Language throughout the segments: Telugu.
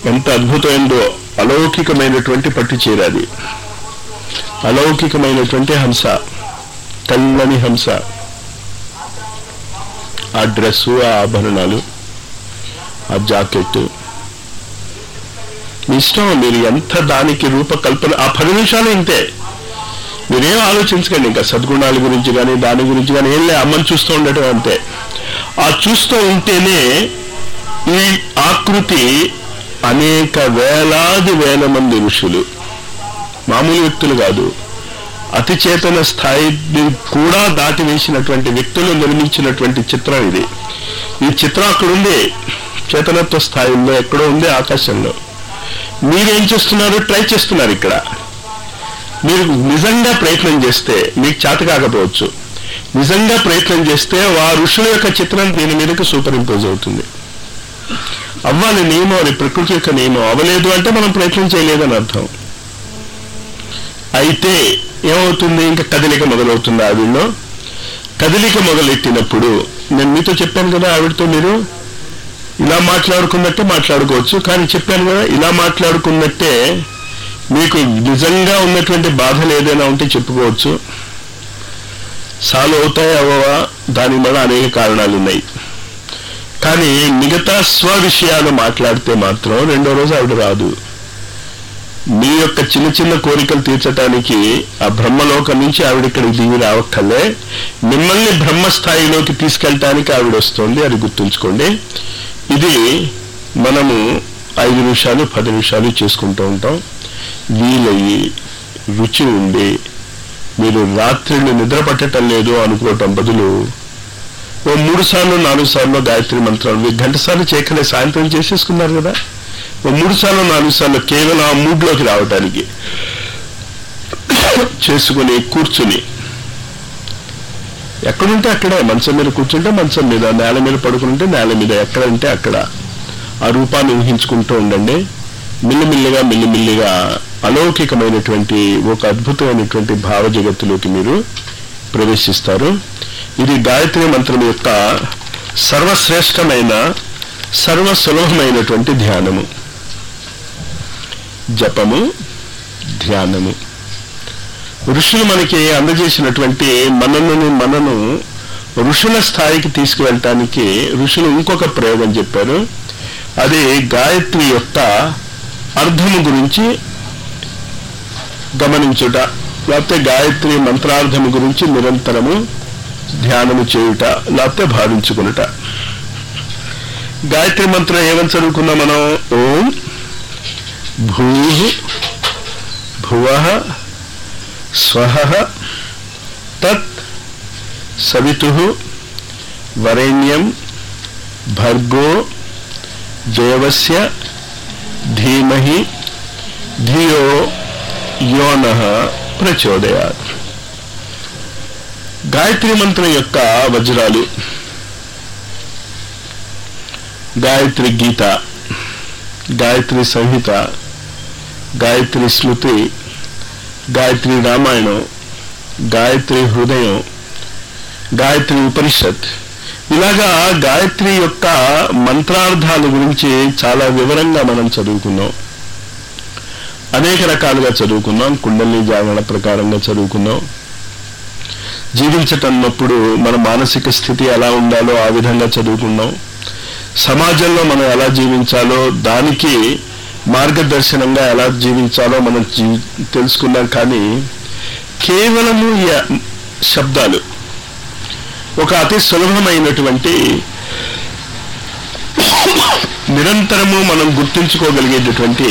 ఎంత అద్భుతమైందో, అలౌకికమైనటువంటి పట్టు చీరాది, అలౌకికమైనటువంటి హంస, తెల్లని హంస, ఆ డ్రెస్సు, ఆ ఆభరణాలు, ఆ జాకెట్, మీ ఇష్టం. మీరు ఎంత దానికి రూపకల్పన, ఆ 10 నిమిషాలు ఇంతే, మీరేం ఆలోచించకండి ఇంకా సద్గుణాల గురించి కానీ దాని గురించి కానీ ఏం లే, అమ్మని చూస్తూ ఉండటం అంతే. ఆ చూస్తూ ఉంటేనే ఈ ఆకృతి అనేక వేలాది వేల మంది ఋషులు, మామూలు వ్యక్తులు కాదు, అతి చేతన స్థాయిని కూడా దాటి వేసినటువంటి వ్యక్తులు నిర్మించినటువంటి చిత్రం ఇది. ఈ చిత్రం అక్కడుంది, చేతనత్వ స్థాయిలో ఎక్కడో ఉంది, ఆకాశంలో. మీరేం చేస్తున్నారు? ట్రై చేస్తున్నారు. ఇక్కడ మీరు నిజంగా ప్రయత్నం చేస్తే, మీకు చేత కాకపోవచ్చు, నిజంగా ప్రయత్నం చేస్తే ఆ ఋషుల యొక్క చిత్రం దీని మీదకి సూపర్ ఇంపోజ్ అవుతుంది. అవ్వాలి నియమం, అది ప్రకృతి యొక్క నియమం. అవ్వలేదు అంటే మనం ప్రయత్నం చేయలేదని అర్థం. అయితే ఏమవుతుంది? ఇంకా కదలిక మొదలవుతుంది. ఆవిడలో కదలిక మొదలెట్టినప్పుడు నేను మీతో చెప్పాను కదా, ఆవిడతో మీరు ఇలా మాట్లాడుకున్నట్టే మాట్లాడుకోవచ్చు. కానీ చెప్పాను కదా, ఇలా మాట్లాడుకున్నట్టే మీకు నిజంగా ఉన్నటువంటి బాధలు ఏదైనా ఉంటే చెప్పుకోవచ్చు. సాల్వ్ అవుతాయి అవ్వవా, దాని వల్ల అనేక కారణాలు ఉన్నాయి. కానీ మిగతా స్వ విషయాలు మాట్లాడితే మాత్రం రెండో రోజు ఆవిడ రాదు. మీ యొక్క చిన్న చిన్న కోరికలు తీర్చడానికి ఆ బ్రహ్మలోకం నుంచి ఆవిడ ఇక్కడికి దిగి రావక్కర్లే, మిమ్మల్ని బ్రహ్మస్థాయిలోకి తీసుకెళ్ళటానికి ఆవిడ వస్తుంది. అది గుర్తుంచుకోండి. ఇది మనము 5 నిమిషాలు 10 నిమిషాలు చేసుకుంటూ ఉంటాం. వీలయ్యి రుచి ఉండి మీరు రాత్రిళ్ళు నిద్ర పట్టడం లేదు అనుకోవటం బదులు ఓ 3 సార్లు 4 సార్లు గాయత్రి మంత్రాలు గంట సార్లు చేయకలే, సాయంత్రం చేసేసుకున్నారు కదా, ఓ 3 సార్లు 4 సార్లు కేవలం ఆ మూడ్లోకి రావడానికి చేసుకుని కూర్చుని, ఎక్కడుంటే అక్కడే, మంచం మీద కూర్చుంటే మంచం మీద, నేల మీద పడుకుంటే నేల మీద, ఎక్కడంటే అక్కడ ఆ రూపాన్ని ఊహించుకుంటూ ఉండండి. మిల్లిమిల్లిగా మిల్లిమిల్లిగా అలౌకికమైనటువంటి ఒక అద్భుతమైనటువంటి భావ జగత్తులోకి మీరు ప్రవేశిస్తారు. ఇది గాయత్రి మంత్రం యొక్క సర్వశ్రేష్టమైన సర్వసులభమైనటువంటి ధ్యానము, జపము, ధ్యానము. ఋషులు మనకి అందజేసినటువంటి మనను ఋషుల స్థాయికి తీసుకువెళ్ళటానికి ఋషులు ఇంకొక ప్రయోగం చెప్పారు. అది గాయత్రి యొక్క అర్థము గురించి గమనించుట, లేకపోతే గాయత్రి మంత్రార్థము గురించి నిరంతరము ధ్యానము చేయుట, లేకపోతే భావించుకునుట. గాయత్రి మంత్రం ఏమని చదువుకున్నాం మనం? ఓం భూః భువః స్వః తత్ సవితుః వరేణ్యం భర్గో దేవస్య ధీమహి ధియో యోనః ప్రచోదయాత్. గాయత్రి మంత్రం యొక్క వజ్రాలు: గాయత్రి గీత, గాయత్రి సంహిత, గాయత్రి స్మృతి, గాయత్రి రామాయణం, గాయత్రి హృదయం, గాయత్రి ఉపనిషత్. ఇలాగా గాయత్రి యొక్క మంత్రార్థాల గురించి చాలా వివరంగా మనం చదువుకున్నాం, అనేక రకాలుగా చదువుకున్నాం. కుండలిని జాగరణ ప్రకారంగా చదువుకున్నాం. జీవించటన్నప్పుడు మన మానసిక స్థితి ఎలా ఉండాలో ఆ విధంగా చదువుకున్నాం. సమాజంలో మనం ఎలా జీవించాలో, దానికి మార్గదర్శనంగా ఎలా జీవించాలో మనం తెలుసుకున్నాం. కానీ కేవలము శబ్దాలు, ఒక అతి సులభమైనటువంటి నిరంతరము మనం గుర్తుంచుకోగలిగేటటువంటి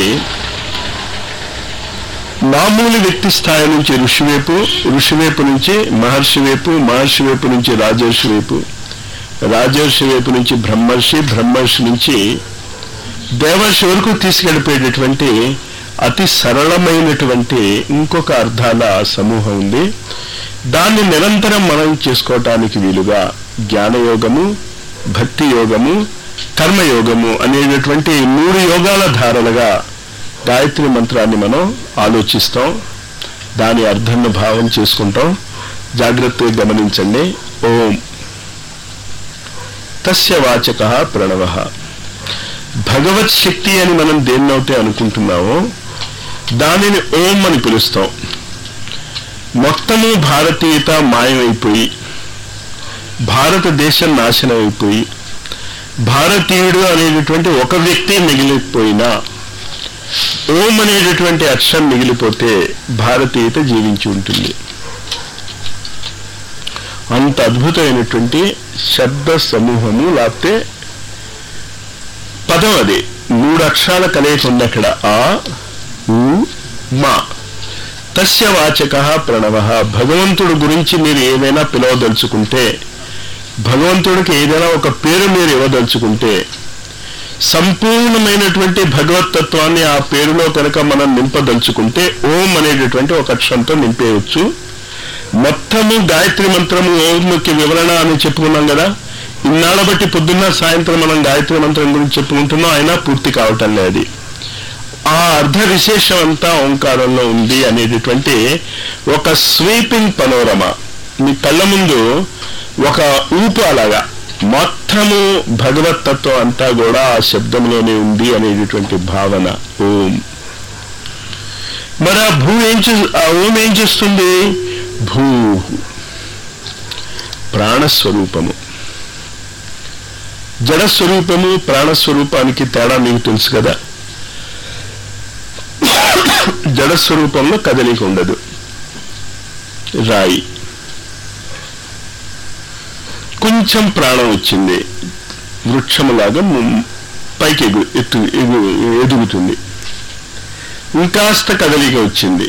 మామూలు వ్యక్తి స్థాయి నుంచి ఋషివైపు, ఋషివైపు నుంచి మహర్షి వైపు, మహర్షి వైపు నుంచి రాజర్షి వైపు, రాజర్షి వైపు నుంచి బ్రహ్మర్షి, బ్రహ్మర్షి నుంచి దేవర్షి వరకు తీసుకెళ్ళిపోయేటటువంటి అతి సరళమైనటువంటి ఇంకొక అర్థాల సమూహం ఉంది. దాన్ని నిరంతరం మనం చేసుకోవటానికి వీలుగా జ్ఞానయోగము, భక్తి యోగము, కర్మయోగము అనేటటువంటి 3 యోగాల ధారలుగా గాయత్రి మంత్రాన్ని మనం ఆలోచిస్తాం. దాని అర్థాన్ని భావం చేసుకుంటాం. జాగ్రత్తగా గమనించండి. ఓం తస్య వాచకః ప్రణవః. భగవత్ శక్తి అని మనం దేన్నైతే అనుకుంటున్నామో దానిని ఓం అని పిలుస్తాం. మొత్తము భారతీయత మాయమైపోయి, భారతదేశం నాశనం అయిపోయి, భారతీయుడు అనేటటువంటి ఒక వ్యక్తి మిగిలిపోయినా ఓం అనేటటువంటి అక్షరం మిగిలిపోతే భారతీయత జీవించి ఉంటుంది. అంత అద్భుతమైనటువంటి శబ్ద సమూహము, లేకపోతే పదం అది. 3 అక్షరాల కలయిక ఉంది అక్కడ. ఆ ఉ మా. తస్య వాచక ప్రణవ. భగవంతుడు గురించి మీరు ఏదైనా పిలవదలుచుకుంటే, భగవంతుడికి ఏదైనా ఒక పేరు మీరు ఇవ్వదలుచుకుంటే, సంపూర్ణమైనటువంటి భగవతత్వాన్ని ఆ పేరులో కనుక మనం నింపదలుచుకుంటే ఓం అనేటటువంటి ఒక అక్షరంతో నింపేయవచ్చు. మొత్తము గాయత్రి మంత్రము ఓంకి వివరణ అని చెప్పుకున్నాం కదా. ఇన్నాళ్ళ బట్టి పొద్దున్న సాయంత్రం మనం గాయత్రి మంత్రం గురించి చెప్పుకుంటున్నాం, అయినా పూర్తి కావటం లేదు. ఆ అర్ధ విశేషం అంతా ఓంకారంలో ఉంది అనేటటువంటి ఒక స్వీపింగ్ పనోరమ మీ కళ్ళ ముందు, ఒక ఊపు అలాగా మొత్తము భగవతత్వం అంతా కూడా ఆ శబ్దంలోనే ఉంది అనేటటువంటి భావన ఓం. మరి ఆ ఓం ఏం చేస్తుంది? భూ ప్రాణస్వరూపము. జడస్వరూపము ప్రాణస్వరూపానికి తేడా మీకు తెలుసు కదా. జడస్వరూపంలో కదలిక ఉండదు. రాయి కొంచెం ప్రాణం వచ్చింది, వృక్షములాగా పైకి ఎదుగుతుంది. ఇంకాస్త కదలిక వచ్చింది,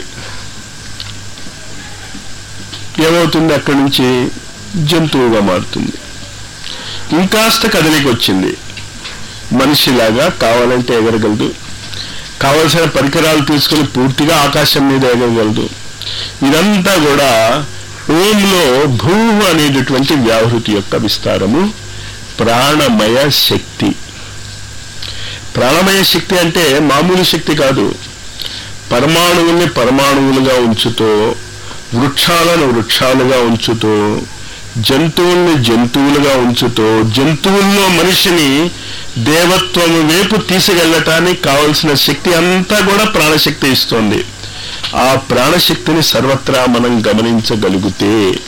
ఏమవుతుంది? అక్కడి నుంచి జంతువుగా మారుతుంది. ఇంకాస్త కదలిక వచ్చింది, మనిషిలాగా కావాలంటే ఎగరగలదు, కావలసిన పరికరాలు తీసుకుని పూర్తిగా ఆకాశం మీద ఎగరగలదు. ఇదంతా కూడా ఓంలో భూ అనేటటువంటి వ్యాహృతి యొక్క విస్తారము. ప్రాణమయ శక్తి. ప్రాణమయ శక్తి అంటే మామూలు శక్తి కాదు. పరమాణువుల్ని పరమాణువులుగా ఉంచుతూ, వృక్షాలను వృక్షాలుగా ఉంచుతూ, జంతువుల్ని జంతువులుగా ఉంచుతూ, జంతువుల్లో మనిషిని దేవత్వము వైపు తీసుకెళ్లటానికి కావలసిన శక్తి అంతా కూడా ప్రాణశక్తి ఇస్తోంది. ఆ ప్రాణశక్తిని సర్వత్రా మనం గమనించగలిగితే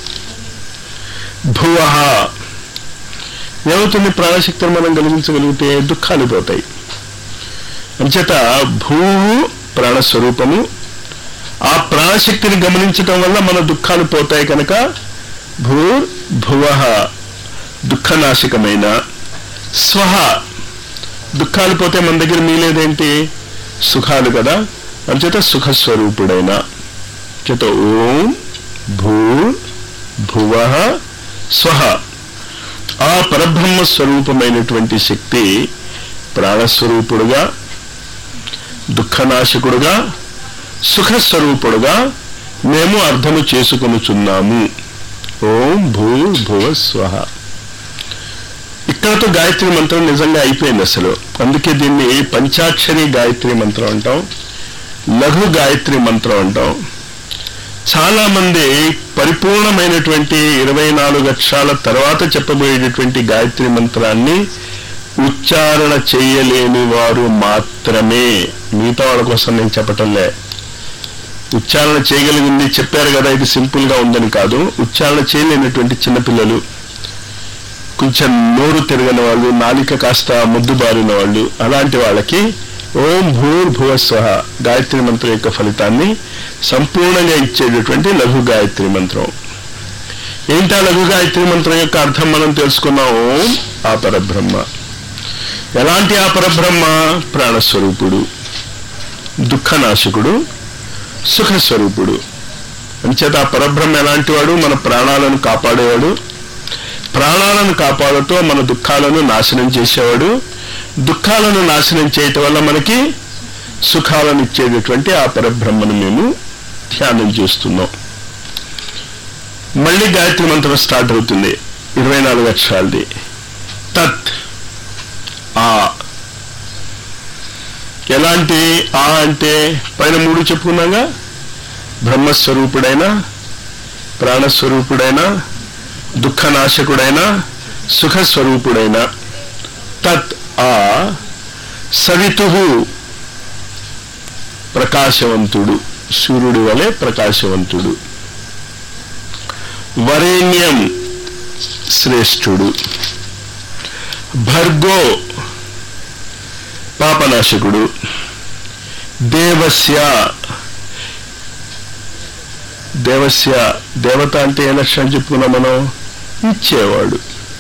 భువః ఏమవుతుంది? ప్రాణశక్తిని మనం గమనించగలిగితే దుఃఖాలు పోతాయి. అంచేత భూవు ప్రాణస్వరూపము. ఆ ప్రాణశక్తిని గమనించటం వల్ల మన దుఃఖాలు పోతాయి కనుక భువః దుఃఖనాశకమైన, స్వహ దుఃఖాలు పోతే మన దగ్గర మిగిలేదేంటి? సుఖాలు కదా. అంచేత సుఖస్వరూపుడైన. చేత ఓం భూ భువః స్వహ. ఆ పరబ్రహ్మ స్వరూపమైనటువంటి శక్తి ప్రాణస్వరూపుడుగా, దుఃఖనాశకుడుగా, సుఖస్వరూపుడుగా మేము అర్థము చేసుకొనుచున్నాము. ఓం భూ భువ స్వహ. ఇక్కడతో గాయత్రి మంత్రం నిజంగా అయిపోయింది అసలు. అందుకే దీన్ని పంచాక్షరి గాయత్రి మంత్రం అంటాం, లఘు గాయత్రి మంత్రం అంటాం. చాలా మంది పరిపూర్ణమైనటువంటి 24 అక్షరాల తర్వాత చెప్పబోయేటటువంటి గాయత్రి మంత్రాన్ని ఉచ్చారణ చేయలేని వారు మాత్రమే. మిగతా వాళ్ళ కోసం నేను చెప్పటంలే. ఉచ్చారణ చేయగలిగింది చెప్పారు కదా, ఇది సింపుల్ గా ఉందని కాదు. ఉచ్చారణ చేయలేనటువంటి చిన్నపిల్లలు, కొంచెం నోరు తిరగని వాళ్ళు, నాలిక కాస్త ముద్దుబారిన వాళ్ళు, అలాంటి వాళ్ళకి ఓం భూర్భువ స్వహ గాయత్రి మంత్రం యొక్క ఫలితాన్ని సంపూర్ణంగా ఇచ్చేటటువంటి లఘు గాయత్రి మంత్రం. ఏంటా లఘు గాయత్రి మంత్రం యొక్క అర్థం మనం తెలుసుకున్నాం. ఓం ఆ పరబ్రహ్మ. ఎలాంటి ఆ పరబ్రహ్మ? ప్రాణస్వరూపుడు, దుఃఖనాశకుడు, సుఖస్వరూపుడు. అంచేత ఆ పరబ్రహ్మ ఎలాంటి వాడు? మన ప్రాణాలను కాపాడేవాడు, ప్రాణాలను కాపాడుతూ మన దుఃఖాలను నాశనం చేసేవాడు, దుఃఖాలను నాశనం చేయటం వల్ల మనకి సుఖాలను ఇచ్చేటటువంటి ఆ పరబ్రహ్మను మేము ధ్యానం చేస్తున్నాం. మళ్ళీ గాయత్రి మంత్రం స్టార్ట్ అవుతుంది, 24 అక్షరాలది. తత్ ఆ. ఎలాంటి ఆ అంటే పైన 3 చెప్పుకున్నాగా, బ్రహ్మస్వరూపుడైన, ప్రాణస్వరూపుడైన, దుఃఖనాశకుడైన, సుఖస్వరూపుడైన. తత్ ఆ సవితుః ప్రకాశవంతుడు, సూర్యుడి వలె ప్రకాశవంతుడు. వరేణ్యం శ్రేష్ఠుడు. భర్గో పాపనాశకుడు. దేవస్య దేవస్య దేవత అంటే ఏ లక్షణం చెప్పుకున్నాం మనం? ఇచ్చేవాడు.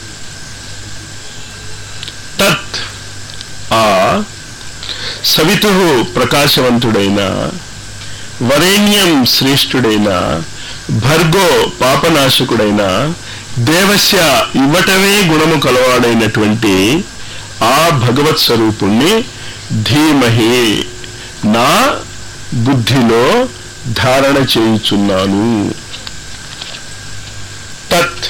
తత్ ఆ సవితుః ప్రకాశవంతుడైన, వరేణ్యం శ్రేష్ఠుడైన, భర్గో పాపనాశకుడైన, దేవస్య ఇవ్వటమే గుణము కలవాడైనటువంటి ఆ భగవత్ స్వరూపుణ్ణి ధీమహి నా బుద్ధిలో ధారణ చేయుచున్నాను. తత్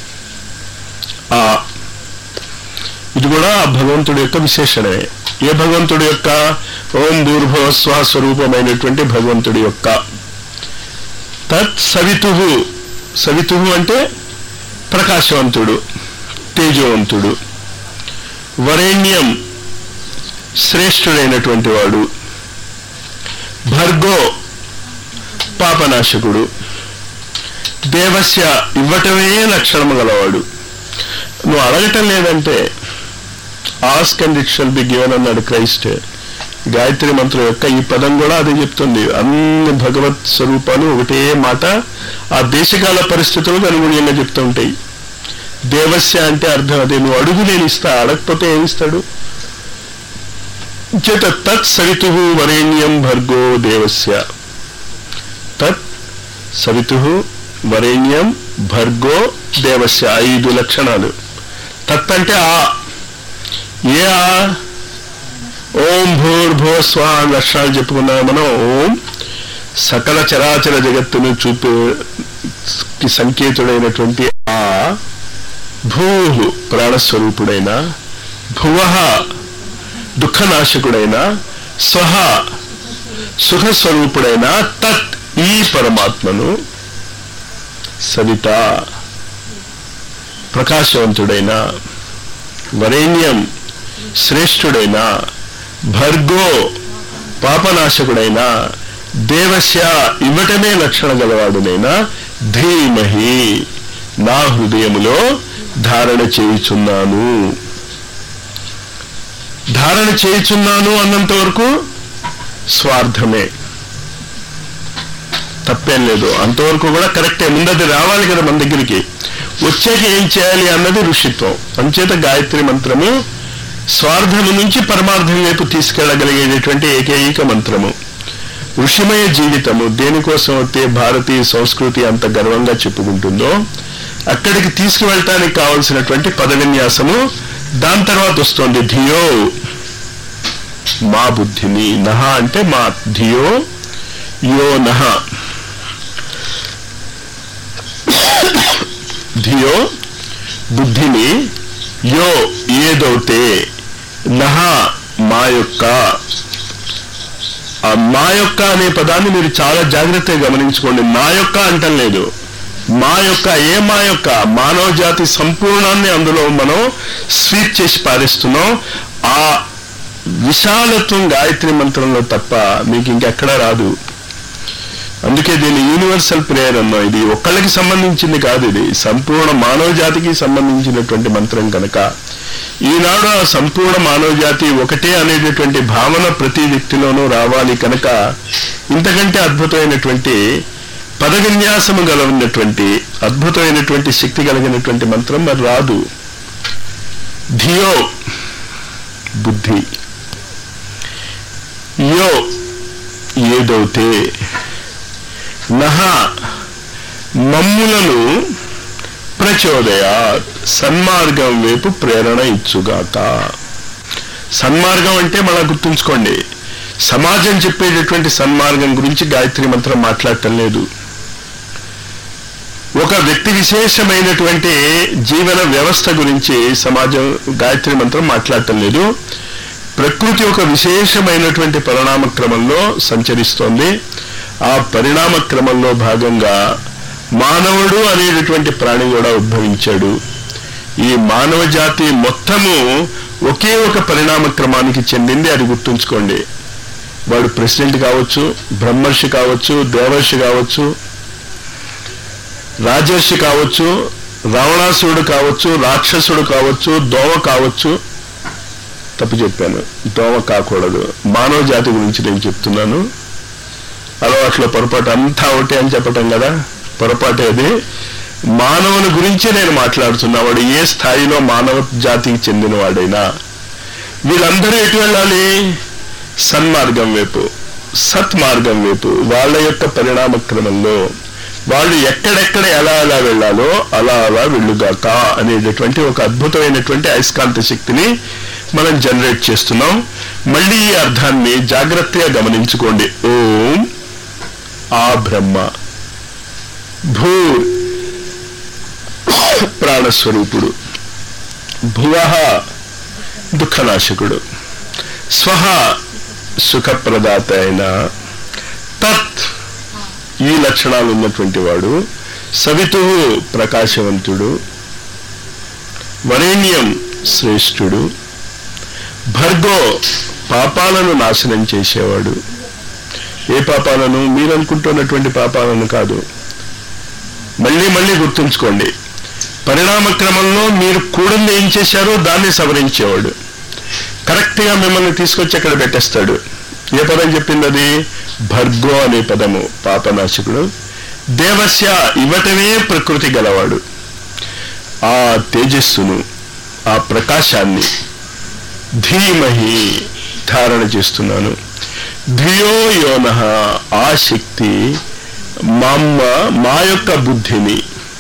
ఆ ఇది కూడా ఆ భగవంతుడి యొక్క విశేషణమే. ఏ భగవంతుడి యొక్క? ఓం భూర్భువ స్వః స్వరూపమైనటువంటి భగవంతుడి యొక్క. తత్ సవితుః, సవితుః అంటే ప్రకాశవంతుడు, తేజవంతుడు. వరేణ్యం శ్రేష్ఠుడైనటువంటి వాడు. భర్గో పాపనాశకుడు. దేవస్య ఇవ్వటమే లక్షణము గలవాడు. నువ్వు అడగటం లేదంటే ask and it shall be given అన్నాడు క్రైస్ట్. గాయత్రి మంత్రం యొక్క ఈ పదం కూడా అదే చెప్తుంది. అన్ని భగవత్ స్వరూపాలు ఒకటే మాట ఆ దేశకాల పరిస్థితులకు అనుగుణంగా చెప్తూ ఉంటాయి. దేవస్య అంటే అర్థం అదే, నువ్వు అడుగు నేను ఇస్తా, అడగకపోతే ఏమిస్తాడు? చేత తత్ సవితుః వరేణ్యం భర్గో దేవస్య. తత్ సవితుః వరేణ్యం భర్గో దేవస్య, 5 లక్షణాలు. తత్ అంటే ఆ, ఏ ఆ? ఓం భూర్భువ స్వః లక్షణాలు చెప్పుకున్నాము మనం. ఓం సకల చరాచర జగత్తును చూపే సంకేతుడైనటువంటి ఆ, భూ ప్రాణస్వరూపుడైన, భువ దుఃఖనాశకుడైన, స్వహ సుఖస్వరూపుడైన తత్ ఈ పరమాత్మను, సవిత ప్రకాశవంతుడైన, వరేణ్యం శ్రేష్ఠుడైన, భర్గో పాపనాశకుడైన, దేవస్య ఇవ్వటమే లక్షణ గలవాడునైన, ధీమహి నా హృదయములో ధారణ చేయుచున్నాను. ధారణ చేయుచున్నాను అన్నంత వరకు స్వార్థమే, తప్పేం లేదు. అంతవరకు కూడా కరెక్టే. ముందది రావాలి కదా మన దగ్గరికి. వచ్చాక ఏం చేయాలి అన్నది ఋషిత్వం. అంచేత గాయత్రి మంత్రము స్వార్థము నుంచి పరమార్థం వైపు తీసుకెళ్లగలిగేటటువంటి ఏకైక మంత్రము. ఋషిమయ జీవితము దేనికోసం అయితే భారతీయ సంస్కృతి అంత గర్వంగా చెప్పుకుంటుందో అక్కడికి తీసుకువెళ్ళటానికి కావలసినటువంటి పదవిన్యాసము దాని తర్వాత వస్తుంది. ధియో మా బుద్ధిని, నహ అంటే మా, ధియో యో నహ, ధియో బుద్ధిని, యో ఏదైతే, నహ మా యొక్క. ఆ మా యొక్క అనే పదాన్ని మీరు చాలా జాగ్రత్తగా గమనించుకోండి. మా యొక్క అంటం లేదు, మా యొక్క. ఏ మా యొక్క? మానవ జాతి సంపూర్ణాన్ని అందులో మనం స్వీప్ చేసి పారేస్తున్నాం. ఆ విశాలత్వం గాయత్రి మంత్రంలో తప్ప మీకు ఇంకెక్కడా రాదు. అందుకే దీన్ని యూనివర్సల్ ప్రేయర్ అన్నాం. ఇది ఒక్కళ్ళకి సంబంధించింది కాదు, ఇది సంపూర్ణ మానవ జాతికి సంబంధించినటువంటి మంత్రం కనుక ఈనాడు ఆ సంపూర్ణ మానవ జాతి ఒకటే అనేటటువంటి భావన ప్రతి వ్యక్తిలోనూ రావాలి కనుక ఇంతకంటే అద్భుతమైనటువంటి పద విన్యాసము గలనటువంటి అద్భుతమైనటువంటి శక్తి కలిగినటువంటి మంత్రం మరి రాదు. ధియో బుద్ధి, యో ఏదైతే, నహ మమ్ములను ప్రచోదయాత్ సన్మార్గం వైపు ప్రేరణ ఇచ్చుగాక. సన్మార్గం అంటే మనం గుర్తుంచుకోండి, సమాజం చెప్పేటటువంటి సన్మార్గం గురించి గాయత్రి మంత్రం మాట్లాడటం లేదు. ఒక వ్యక్తి విశేషమైనటువంటి జీవన వ్యవస్థ గురించి సమాజం గాయత్రి మంత్రం మాట్లాడటం లేదు. ప్రకృతి ఒక విశేషమైనటువంటి పరిణామ క్రమంలో సంచరిస్తోంది. ఆ పరిణామ క్రమంలో భాగంగా మానవుడు అనేటటువంటి ప్రాణి కూడా ఉద్భవించాడు. ఈ మానవ జాతి మొత్తము ఒకే ఒక పరిణామ క్రమానికి చెందింది, అది గుర్తుంచుకోండి. వాడు ప్రెసిడెంట్ కావచ్చు, బ్రహ్మర్షి కావచ్చు, దేవర్షి కావచ్చు, రాజర్షి కావచ్చు, రావణాసురుడు కావచ్చు, రాక్షసుడు కావచ్చు, దోమ కావచ్చు. తప్పు చెప్పాను, దోమ కాకూడదు. మానవ జాతి గురించి నేను చెప్తున్నాను. అలవాట్లో పొరపాటు అంతా ఒకటే అని చెప్పటం కదా, పొరపాటే అది. మానవుని గురించే నేను మాట్లాడుతున్నా. వాడు ఏ స్థాయిలో మానవ జాతికి చెందిన వాడైనా వీళ్ళందరూ ఎటు వెళ్ళాలి? సన్మార్గం వైపు, సత్మార్గం వైపు. వాళ్ళ యొక్క పరిణామ క్రమంలో వాళ్ళు ఎక్కడెక్కడ ఎలా ఎలా వెళ్ళాలో అలా అలా వెళ్ళుగాక అనేటటువంటి ఒక అద్భుతమైనటువంటి అయస్కాంత శక్తిని మనం జనరేట్ చేస్తున్నాం. మళ్ళీ ఈ అర్థాన్ని జాగ్రత్తగా గమనించుకోండి. ఓం ఆ బ్రహ్మ, భూర్ ప్రాణస్వరూపుడు, భువః దుఃఖనాశకుడు, స్వహ సుఖప్రదాత అయిన, తత్ ఈ లక్షణాలు ఉన్నటువంటి వాడు, సవితుః ప్రకాశవంతుడు, వరేణ్యం శ్రేష్ఠుడు, భర్గో పాపాలను నాశనం చేసేవాడు. ఏ పాపాలను? మీరు అనుకుంటున్నటువంటి పాపాలను కాదు. మళ్ళీ మళ్ళీ గుర్తుంచుకోండి. పరిణామ క్రమంలో మీరు కూడంలో ఏం చేశారో దాన్ని సవరించేవాడు. కరెక్ట్గా మిమ్మల్ని తీసుకొచ్చి అక్కడ పెట్టేస్తాడు. ఏ పదం చెప్పింది అది? భర్గో అనే పదము, పాపనాశకుడు. దేవస్య ఇవ్వటమే ప్రకృతి గలవాడు. ఆ తేజస్సును, ఆ ప్రకాశాన్ని ధీమహి ధారణ చేస్తున్నాను. ధియో యోనః ఆ శక్తి మా యొక్క బుద్ధిని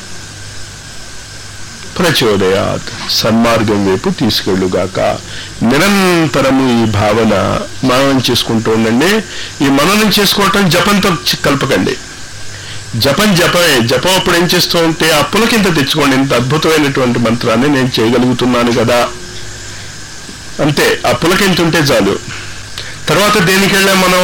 ప్రచోదయాత్ సన్మార్గం వైపు తీసుకెళ్ళుగాక. నిరంతరము ఈ భావన మననం చేసుకుంటూ ఉండండి. ఈ మననం చేసుకోవటం జపంతో కలపకండి. జపమే. జపం అప్పుడు ఏం చేస్తూ ఉంటే ఆ పులకింత తెచ్చుకోండి. ఇంత అద్భుతమైనటువంటి మంత్రాన్ని నేను చేయగలుగుతున్నాను కదా, అంతే. ఆ పులకింత ఉంటే చాలు. తర్వాత దేనికి వెళ్ళాం మనం?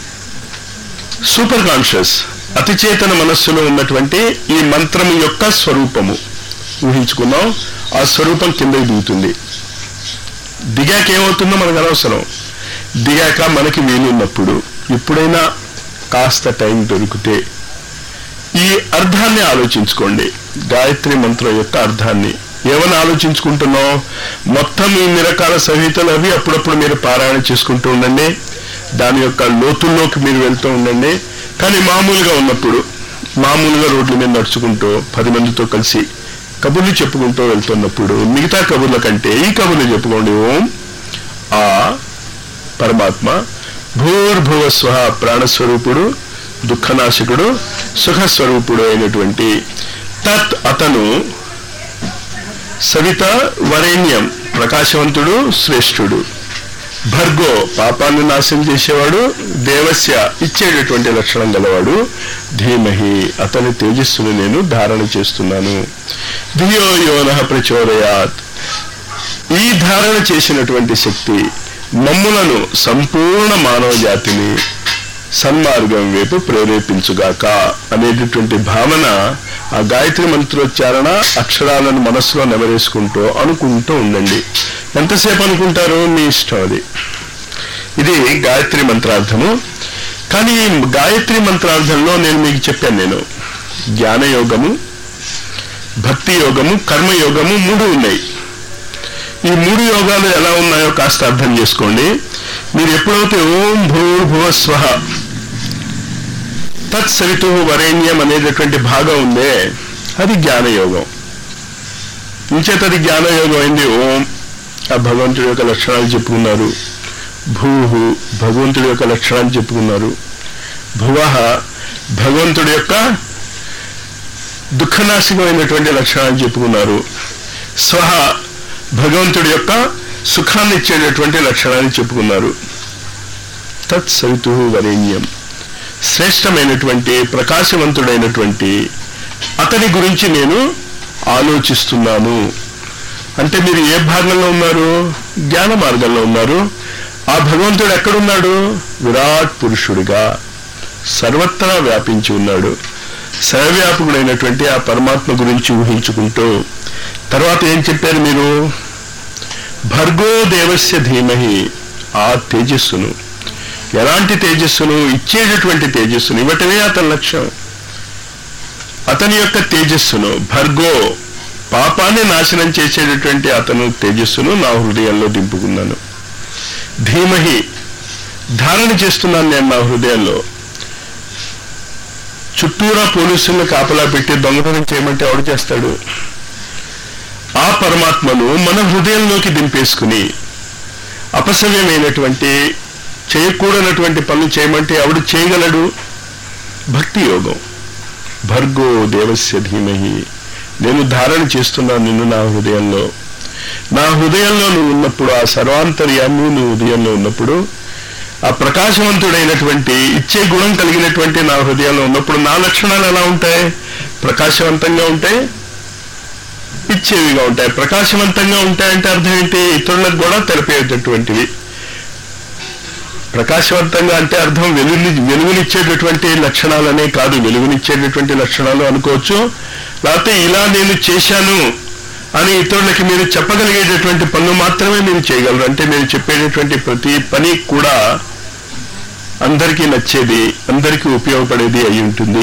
సూపర్ కాన్షియస్, అతిచేతన మనస్సులో ఉన్నటువంటి ఈ మంత్రం యొక్క స్వరూపము ఊహించుకున్నాం. ఆ స్వరూపం కిందకి దిగుతుంది. దిగాక ఏమవుతుందో మనకు అనవసరం. దిగాక మనకి వీలున్నప్పుడు, ఎప్పుడైనా కాస్త టైం దొరికితే ఈ అర్థాన్ని ఆలోచించుకోండి. గాయత్రి మంత్రం యొక్క అర్థాన్ని ఏమని ఆలోచించుకుంటున్నాం? మొత్తం ఇన్ని రకాల సంహితలు అవి అప్పుడప్పుడు మీరు పారాయణ చేసుకుంటూ ఉండండి. దాని యొక్క లోతుల్లోకి మీరు వెళ్తూ ఉండండి. కానీ మామూలుగా ఉన్నప్పుడు, మామూలుగా రోడ్ల మీద నడుచుకుంటూ 10 మందితో కలిసి కబుర్లు చెప్పుకుంటూ వెళ్తున్నప్పుడు మిగతా కబుర్ల కంటే ఈ కబుర్లు చెప్పుకోండి. ఓం ఆ పరమాత్మ, భూర్భువ స్వః ప్రాణస్వరూపుడు, దుఃఖనాశకుడు, సుఖస్వరూపుడు అయినటువంటి తత్ అతను, సవిత వరేణ్యం ప్రకాశవంతుడు, శ్రేష్ఠుడు, భర్గో పాపాన్ని నాశనం చేసేవాడు, దేవస్య ఇచ్చేటటువంటి లక్షణం గలవాడు, ధీమహి అతని తేజస్సును నేను ధారణ చేస్తున్నాను. ధియో యోనః ప్రచోదయాత్ ఈ ధారణ చేసినటువంటి శక్తి మమ్ములను, సంపూర్ణ మానవ జాతిని సన్మార్గం వైపు ప్రేరేపించుగాక అనేటటువంటి భావన ఆ గాయత్రి మంత్రోచ్చారణ అక్షరాలను మనస్సులో నెమరేసుకుంటూ అనుకుంటూ ఉండండి. ఎంతసేపు అనుకుంటారు మీ ఇష్టం అది. ఇది గాయత్రి మంత్రార్థము. కానీ గాయత్రి మంత్రార్థంలో నేను మీకు చెప్పాను, నేను జ్ఞానయోగము, భక్తి యోగము, కర్మయోగము 3 ఉన్నాయి. ఈ 3 యోగాలు ఎలా ఉన్నాయో కాస్త అర్థం చేసుకోండి. మీరు ఎప్పుడైతే ఓం భూర్భువ స్వః తత్సవితుః వరేణ్యం అనేటటువంటి భాగం ఉందే అది జ్ఞానయోగం. ఇంచేత అది జ్ఞానయోగం అయింది. ఓం ఆ భగవంతుడి యొక్క లక్షణాలు చెప్పుకున్నారు, భూహు భగవంతుడి యొక్క లక్షణాలు చెప్పుకున్నారు, భువః భగవంతుడి యొక్క దుఃఖనాశకమైనటువంటి లక్షణాలు చెప్పుకున్నారు, స్వహ భగవంతుడి యొక్క సుఖాన్ని ఇచ్చేటటువంటి లక్షణాలు చెప్పుకున్నారు. తత్సవితుః వరేణ్యం శ్రేష్టమైనటువంటి ప్రకాశవంతుడైనటువంటి అతని గురించి నేను ఆలోచిస్తున్నాను. అంటే మీరు ఏ భాగంలో ఉన్నారు? జ్ఞాన మార్గంలో ఉన్నారు. ఆ భగవంతుడు ఎక్కడున్నాడు? విరాట్ పురుషుడిగా సర్వత్రా వ్యాపించి ఉన్నాడు. సర్వవ్యాపకుడైనటువంటి ఆ పరమాత్మ గురించి ఊహించుకుంటూ తర్వాత ఏం చెప్పారు మీరు? భర్గో దేవస్య ధీమహి, ఆ తేజస్సును, ఎలాంటి తేజస్సును, ఇచ్చేటటువంటి తేజస్సును ఇవ్వటమే అతని లక్ష్యం. అతని యొక్క తేజస్సును, భర్గో పాపాన్ని నాశనం చేసేటటువంటి అతను తేజస్సును నా హృదయంలో దింపుకున్నాను. ధీమహి, ధారణ చేస్తున్నాను నేను నా హృదయంలో. చుట్టూరా పోలీసులను కాపలా పెట్టి దొంగతనం చేయమంటే ఎవడు చేస్తాడు? ఆ పరమాత్మను మన హృదయంలోకి దింపేసుకుని అపసవ్యమైనటువంటి చేయకూడనటువంటి పనులు చేయమంటే ఎవడు చేయగలడు? భక్తి యోగం. భర్గో దేవస్య ధీమహి, నేను ధారణ చేస్తున్నాను నిన్ను నా హృదయంలో. నా హృదయంలో నువ్వు ఉన్నప్పుడు, ఆ సర్వాంతర్యాన్ని నువ్వు హృదయంలో ఉన్నప్పుడు, ఆ ప్రకాశవంతుడైనటువంటి ఇచ్చే గుణం కలిగినటువంటి నా హృదయంలో ఉన్నప్పుడు నా లక్షణాలు ఎలా ఉంటాయి? ప్రకాశవంతంగా ఉంటాయి, ఇచ్చేవిగా ఉంటాయి. ప్రకాశవంతంగా ఉంటాయంటే అర్థం ఏంటి? ఇతరులకు కూడా తెలిపేటటువంటివి. ప్రకాశవంతంగా అంటే అర్థం వెలుగునిచ్చేటటువంటి లక్షణాలనే కాదు, వెలుగునిచ్చేటటువంటి లక్షణాలు అనుకోవచ్చు. లేకపోతే ఇలా నేను చేశాను అని ఇతరులకి మీరు చెప్పగలిగేటటువంటి పనులు మాత్రమే మీరు చేయగలరు. అంటే మీరు చెప్పేటటువంటి ప్రతి పని కూడా అందరికీ నచ్చేది, అందరికీ ఉపయోగపడేది అయి ఉంటుంది.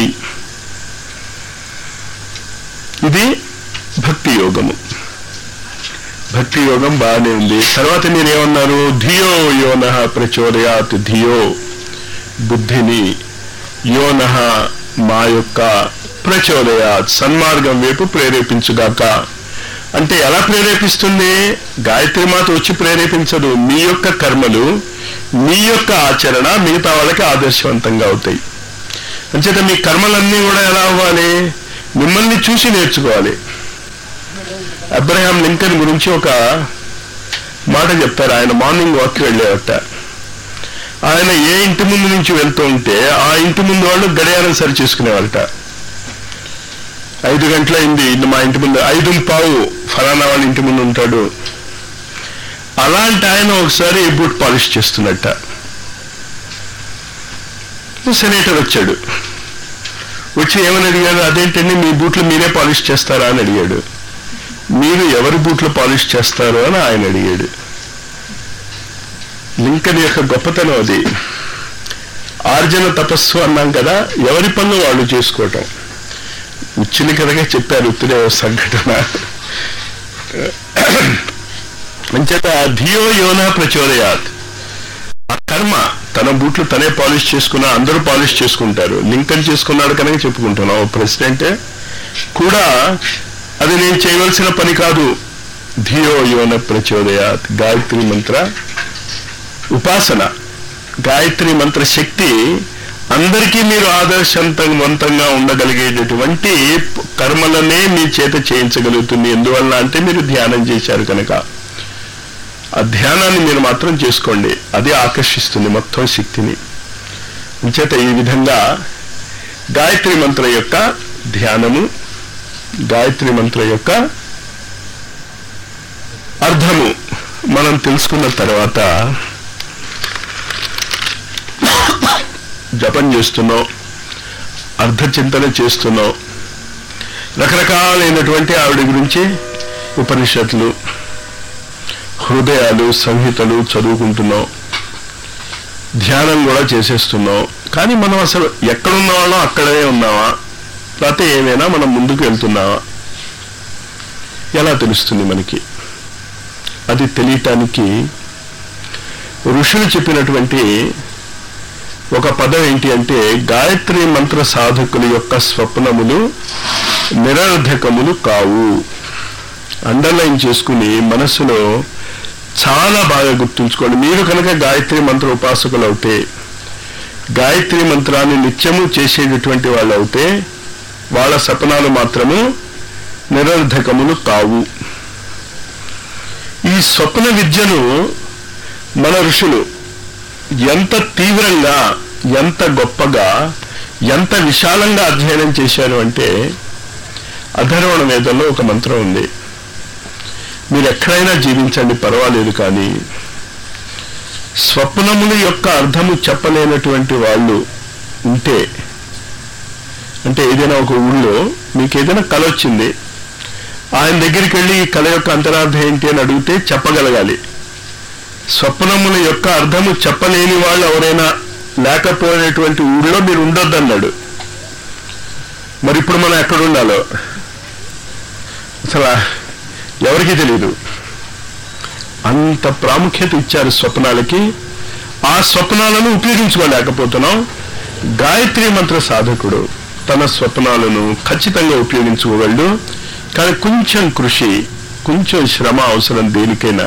ఇది భక్తి యోగము. భక్తి యోగం బాగానే ఉంది. తర్వాత మీరేమన్నారు? ధియో యోనః ప్రచోదయాత్, ధియో బుద్ధిని, యోనః మా యొక్క, ప్రచోదయాత్ సన్మార్గం వైపు ప్రేరేపించుగాక. అంటే ఎలా ప్రేరేపిస్తుంది? గాయత్రి మాత వచ్చి ప్రేరేపించదు. మీ యొక్క కర్మలు, మీ యొక్క ఆచరణ మిగతా వాళ్ళకి ఆదర్శవంతంగా అవుతాయి. అంచేత మీ కర్మలన్నీ కూడా ఎలా అవ్వాలి? మిమ్మల్ని చూసి నేర్చుకోవాలి. అబ్రహాం లింకన్ గురించి ఒక మాట చెప్తారు. ఆయన మార్నింగ్ వాక్కి వెళ్ళేవట. ఆయన ఏ ఇంటి ముందు నుంచి వెళ్తూ ఉంటే ఆ ఇంటి ముందు వాళ్ళు గడియారం సరి చేసుకునేవాళ్ళట. 5 గంటల అయింది, మా ఇంటి ముందు 5:15 ఫలానా వాళ్ళ ఇంటి ముందు ఉంటాడు. అలాంటి ఆయన ఒకసారి బూట్ పాలిష్ చేస్తున్నట్ట. సెనేటర్ వచ్చాడు. వచ్చి ఏమని అడిగాడు? అదేంటండి మీ బూట్లు మీరే పాలిష్ చేస్తారా అని అడిగాడు. మీరు ఎవరి బూట్లు పాలిష్ చేస్తారో అని ఆయన అడిగాడు. లింకన్ యొక్క గొప్పతనం అది. ఆర్జన తపస్సు అన్నాం కదా, ఎవరి పనులు వాళ్ళు చేసుకోవటం. ఉచ్చిన కథగా చెప్పారు, ఉత్తిరే సంఘటన. అంచేత ధియో యోనః ప్రచోదయాత్, ఆ కర్మ తన బూట్లు తనే పాలిష్ చేసుకున్నా, అందరూ పాలిష్ చేసుకుంటారు. లింకన్ చేసుకున్నాడు కనుక చెప్పుకుంటున్నాం. ప్రెసిడెంట్ కూడా అది నేను చేయవలసిన పని కాదు. ధియో యోనః ప్రచోదయాత్, గాయత్రి మంత్ర ఉపాసన, గాయత్రి మంత్ర శక్తి అందరికీ మీరు ఆదర్శవంతంగా ఉండగలిగేటటువంటి కర్మలనే మీ చేత చేయించగలుగుతుంది. ఎందువల్ల అంటే మీరు ధ్యానం చేశారు కనుక. ఆ ధ్యానాన్ని మీరు మాత్రం చేసుకోండి, అది ఆకర్షిస్తుంది మొత్తం శక్తిని. అంచేత ఈ విధంగా గాయత్రి మంత్ర యొక్క ధ్యానము, గాయత్రి మంత్ర యొక్క అర్థము మనం తెలుసుకున్న తర్వాత జపం చేస్తున్నాం, అర్థచింతన చేస్తున్నాం, రకరకాలైనటువంటి ఆవిడ గురించి ఉపనిషత్తులు, హృదయాలు, సంహితలు చదువుకుంటున్నాం, ధ్యానం కూడా చేసేస్తున్నాం. కానీ మనం అసలు ఎక్కడున్నామో అక్కడే ఉన్నావా, లేకపోతే ఏమైనా మనం ముందుకు వెళ్తున్నావా ఎలా తెలుస్తుంది మనకి? అది తెలియటానికి ఋషులు చెప్పినటువంటి ఒక పదం ఏంటి అంటే, గాయత్రి మంత్ర సాధకుల యొక్క స్వప్నములు నిరర్ధకములు కావు. అండర్లైన్ చేసుకుని మనస్సులో చాలా బాగా గుర్తుంచుకోండి. మీరు కనుక గాయత్రి మంత్ర ఉపాసకులు అవుతే, గాయత్రి మంత్రాన్ని నిత్యము చేసేటటువంటి వాళ్ళు అవుతే, వాళ్ళ స్వప్నాలు మాత్రము నిరర్ధకములు కావు. ఈ స్వప్న విద్యను మన ఋషులు ఎంత తీవ్రంగా, ఎంత గొప్పగా, ఎంత విశాలంగా అధ్యయనం చేశారు అంటే, అధర్వణ వేదంలో ఒక మంత్రం ఉంది. మీరు ఎక్కడైనా జీవించండి పర్వాలేదు, కానీ స్వప్నముల యొక్క అర్థము చెప్పలేనటువంటి వాళ్ళు ఉంటే, అంటే ఏదైనా ఒక ఊళ్ళో మీకు ఏదైనా కల వచ్చింది, ఆయన దగ్గరికి వెళ్ళి ఈ కళ యొక్క అంతరార్థం ఏంటి అని అడిగితే చెప్పగలగాలి. స్వప్నముల యొక్క అర్థము చెప్పలేని వాళ్ళు ఎవరైనా లేకపోయినటువంటి ఊళ్ళో మీరు ఉండొద్దన్నాడు. మరి ఇప్పుడు మనం ఎక్కడ ఉండాలో అసలు ఎవరికీ తెలియదు. అంత ప్రాముఖ్యత ఇచ్చారు స్వప్నాలకి. ఆ స్వప్నాలను ఉపయోగించుకోలేకపోతున్నాం. గాయత్రి మంత్ర సాధకుడు తన స్వప్నాలను ఖచ్చితంగా ఉపయోగించుకోగలడు. కానీ కొంచెం కృషి, కొంచెం శ్రమ అవసరం దేనికైనా.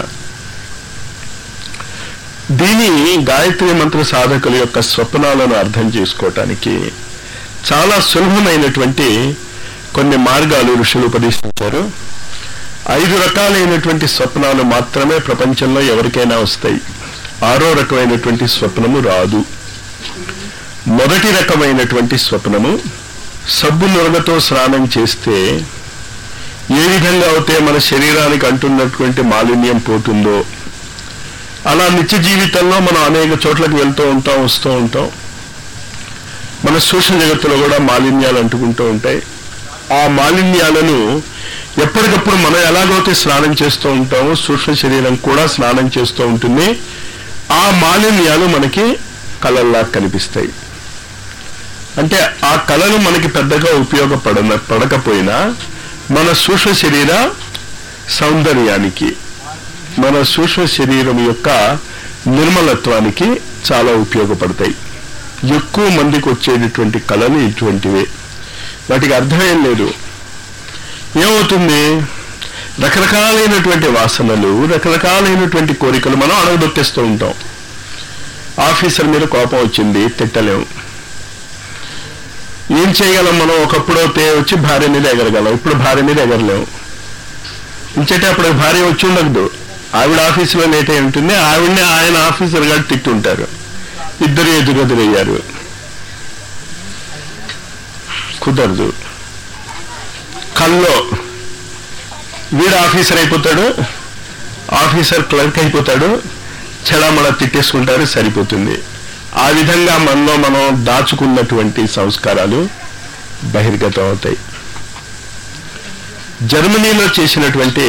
దీని గాయత్రి మంత్ర సాధకుల యొక్క స్వప్నాలను అర్థం చేసుకోవటానికి చాలా సులభమైనటువంటి కొన్ని మార్గాలు ఋషులు ఉపదేశించారు. 5 రకాలైనటువంటి స్వప్నాలు మాత్రమే ప్రపంచంలో ఎవరికైనా వస్తాయి. 6వ రకమైనటువంటి స్వప్నము రాదు. మొదటి రకమైనటువంటి స్వప్నము, సబ్బు నురగతో స్నానం చేస్తే ఏ విధంగా అయితే మన శరీరానికి అంటున్నటువంటి మాలిన్యం పోతుందో, అలా నిత్య జీవితంలో మనం అనేక చోట్లకు వెళ్తూ ఉంటాం, వస్తూ ఉంటాం. మన సూక్ష్మ జగత్తులో కూడా మాలిన్యాలు అంటుకుంటూ ఉంటాయి. ఆ మాలిన్యాలను ఎప్పటికప్పుడు మనం ఎలాగైతే స్నానం చేస్తూ ఉంటామో సూక్ష్మ శరీరం కూడా స్నానం చేస్తూ ఉంటుంది. ఆ మాలిన్యాలు మనకి కళల్లా కనిపిస్తాయి. అంటే ఆ కళలు మనకి పెద్దగా పడకపోయినా మన సూక్ష్మ శరీర సౌందర్యానికి, మన సూక్ష్మ శరీరం యొక్క నిర్మలత్వానికి చాలా ఉపయోగపడతాయి. ఎక్కువ మందికి వచ్చేటటువంటి కళలు ఇటువంటివే. వాటికి అర్థమేం లేదు. ఏమవుతుంది, రకరకాలైనటువంటి వాసనలు, రకరకాలైనటువంటి కోరికలు మనం అడగదొక్కేస్తూ ఉంటాం. ఆఫీసర్ మీద కోపం వచ్చింది, తిట్టలేము. ఏం చేయగలం మనం? ఒకప్పుడు వచ్చి భార్య మీద ఎగరగలం, ఇప్పుడు భార్య మీద ఎగరలేము. ఇంచేటే అప్పుడు భార్య వచ్చి ఉండదు, ఆవిడ ఆఫీసులో లేట్ అయి ఉంటుంది, ఆవిడని ఆయన ఆఫీసర్ గారు తిట్టుంటారు, ఇద్దరు ఎదురెదురయ్యారు. కుదరదు. కల్లో వీడు ఆఫీసర్ అయిపోతాడు, ఆఫీసర్ క్లర్క్ అయిపోతాడు, చెడామడ తిట్టేసుకుంటారు, సరిపోతుంది. ఆ విధంగా మనలో మనం దాచుకున్నటువంటి సంస్కారాలు బహిర్గతం అవుతాయి. జర్మనీలో చేసినటువంటి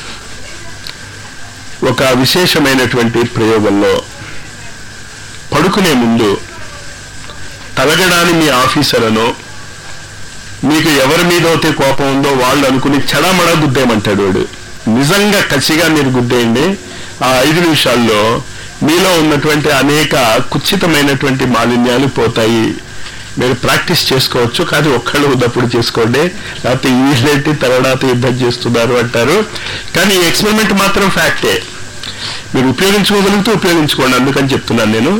ఒక విశేషమైనటువంటి ప్రయోగంలో పడుకునే ముందు తలగడాన్ని మీ ఆఫీసర్ను, మీకు ఎవరి మీద అయితే కోపం ఉందో వాళ్ళు అనుకుని చెడామడ గుద్దేయమంటాడు వాడు. నిజంగా కసిగా మీరు గుద్దేయండి, ఆ 5 నిమిషాల్లో మీలో ఉన్నటువంటి అనేక కుత్సితమైనటువంటి మాలిన్యాలు పోతాయి. మీరు ప్రాక్టీస్ చేసుకోవచ్చు, కానీ ఒక్కళ్ళు ఉద్దప్పుడు చేసుకోండి, లేకపోతే వీళ్ళేంటి తర్వాత యుద్ధం చేస్తున్నారు అంటారు. కానీ ఈ ఎక్స్పెరిమెంట్ మాత్రం ఫ్యాక్టే. మీరు ఉపయోగించుకోగలిగితే ఉపయోగించుకోండి, అందుకని చెప్తున్నాను నేను.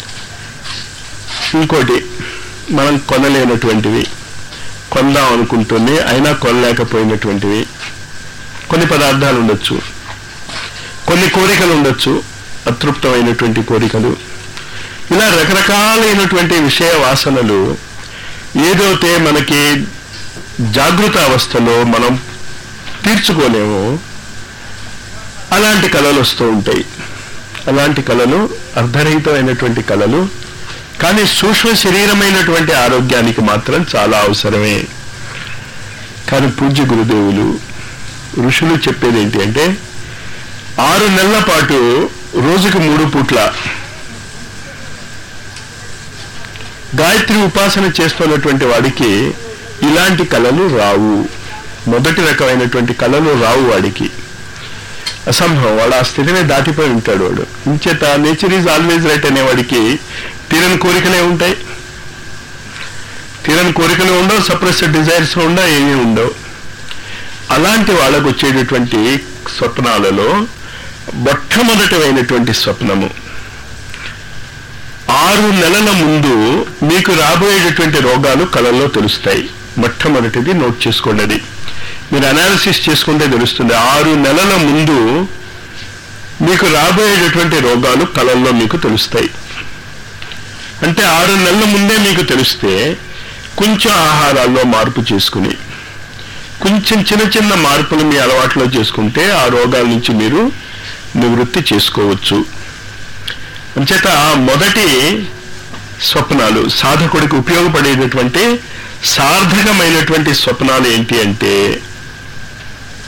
ఇంకోటి, మనం కొనలేనటువంటివి, కొందాం అనుకుంటుంది అయినా కొనలేకపోయినటువంటివి కొన్ని పదార్థాలు ఉండొచ్చు, కొన్ని కోరికలు ఉండొచ్చు, అతృప్తమైనటువంటి కోరికలు. ఇలా రకరకాలైనటువంటి విషయ వాసనలు ఏదైతే మనకి జాగృత అవస్థలో మనం తీర్చుకోలేమో అలాంటి కళలు వస్తూ ఉంటాయి. అలాంటి కళలు అర్ధరహితమైనటువంటి కళలు, కానీ సూక్ష్మ శరీరమైనటువంటి ఆరోగ్యానికి మాత్రం చాలా అవసరమే. కానీ పూజ్య గురుదేవులు ఋషులు చెప్పేది ఏంటి అంటే, 6 నెలల పాటు రోజుకి 3 పూట్ల గాయత్రి ఉపాసన చేస్తున్నటువంటి వాడికి ఇలాంటి కళలు రావు. మొదటి రకమైనటువంటి కళలు రావు వాడికి. అసంభవం. వాడు ఆ స్థితిని దాటిపోయి ఉంటాడు. వాడు ఇంచేత నేచర్ ఈజ్ ఆల్వేజ్ రైట్ అనేవాడికి తీరని కోరికలే ఉంటాయి. తీరని కోరికలు ఉండవు, సప్రెస్డ్ డిజైర్స్ ఉండవు, ఏమీ ఉండవు. అలాంటి వాళ్ళకు వచ్చేటటువంటి స్వప్నాలలో మొట్టమొదటమైనటువంటి స్వప్నము, 6 నెలల ముందు మీకు రాబోయేటటువంటి రోగాలు కళల్లో తెలుస్తాయి. మొట్టమొదటిది నోట్ చేసుకోండి. అది మీరు అనాలిసిస్ చేసుకుంటే తెలుస్తుంది. 6 నెలల ముందు మీకు రాబోయేటటువంటి రోగాలు కళల్లో మీకు తెలుస్తాయి. అంటే 6 నెలల ముందే మీకు తెలిస్తే కొంచెం ఆహారాల్లో మార్పు చేసుకుని, కొంచెం చిన్న చిన్న మార్పులు మీ అలవాట్లో చేసుకుంటే ఆ రోగాల నుంచి మీరు నివృత్తి చేసుకోవచ్చు. అంచేత మొదటి స్వప్నాలు సాధకుడికి ఉపయోగపడేటటువంటి సార్థకమైనటువంటి స్వప్నాలు ఏంటి అంటే,